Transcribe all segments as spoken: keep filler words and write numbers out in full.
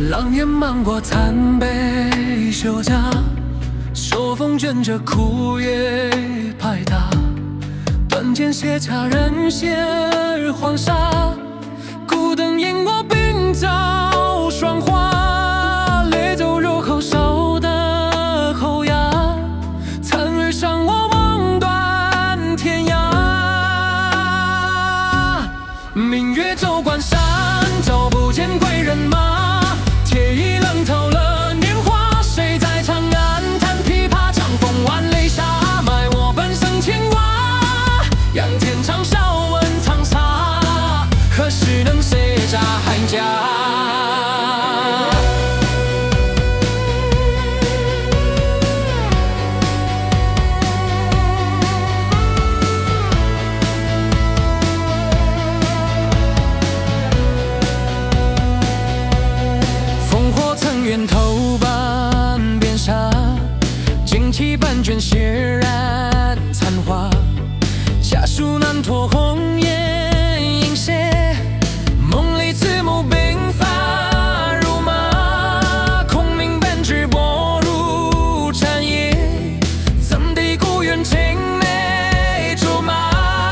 浪烟漫过残杯酒家，手风卷着枯叶拍打，断剑斜插人血黄沙，孤灯引我鬓角霜华，烈酒入口烧得后哑，残日伤我望断天涯。明月照关山，照不见归人马，铁衣冷透了年华，谁在长安弹琵琶？长风万里沙，埋我半生牵挂。仰天长啸问苍苍，何时能卸甲还家？源头半边沙，旌旗半卷血染残花，家书难托红颜映血，梦里慈母鬓发如麻，孔明本质薄如蝉叶，怎敌故园青梅竹马？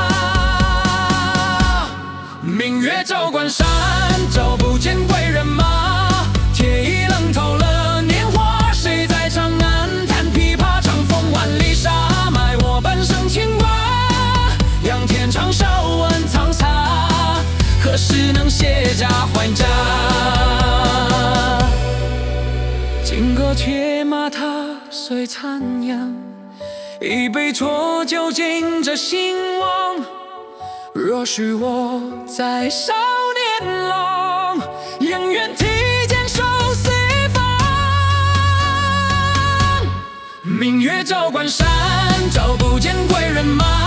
明月照关山，照不见归人马，铁衣冷透了年华，谁在长安弹琵琶？长风万里沙，埋我半生牵挂。仰天长啸问苍苍，何时能卸甲还家？金戈铁马踏碎残阳，一杯浊酒敬这兴亡。若许我在少年郎，永远提剑守四方。明月照关山，照不见归人马。